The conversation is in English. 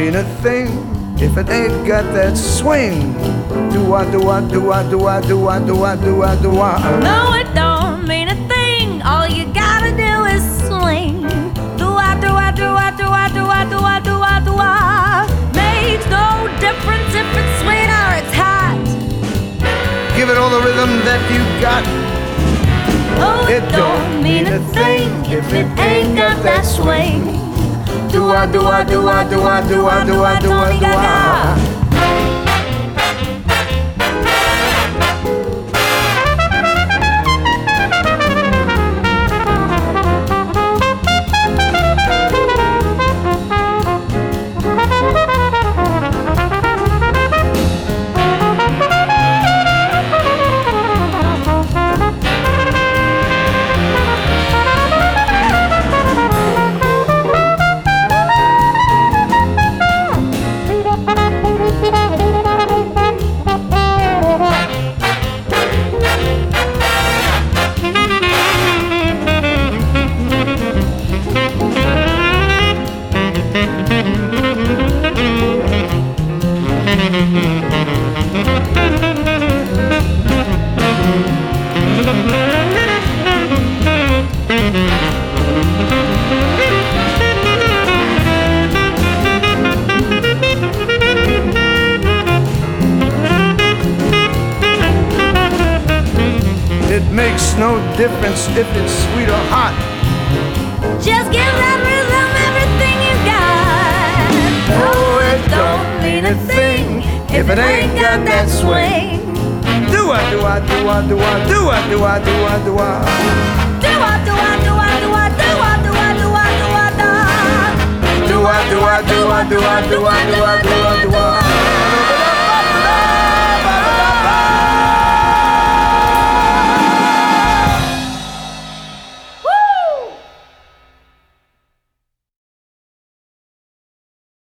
mean a thing if it ain't got that swing. Do-wah, do-wah, do-wah, do-wah, do-wah, do-wah, do-wah, do-wah. No, it don't mean a thing. All you gotta do is swing. Do-wah, do-wah, do-wah, do-wah, do-wah, do-wah, do-wah, do-wah. Makes no difference if it's sweet or it's hot. Give it all the rhythm that you got. Oh, it don't mean a thing if it ain't got that swing. Do-wah, do-wah, do-wah, do-wah, do-wah, do-wah, do-wah, do-wah. It makes no difference if it's sweet or hot. Just give that rhythm everything you got. Oh, it don't mean a thing if it ain't got that swing. Do-wah, do-wah, do-wah, do-wah, do-wah, do-wah, do-wah, do-wah. Do-wah, do-wah, do-wah, do-wah, do-wah, do-wah, do-wah, do-wah, do-wah. Do-wah, do-wah, do-wah, do-wah, do-wah, do-wah, do-wah.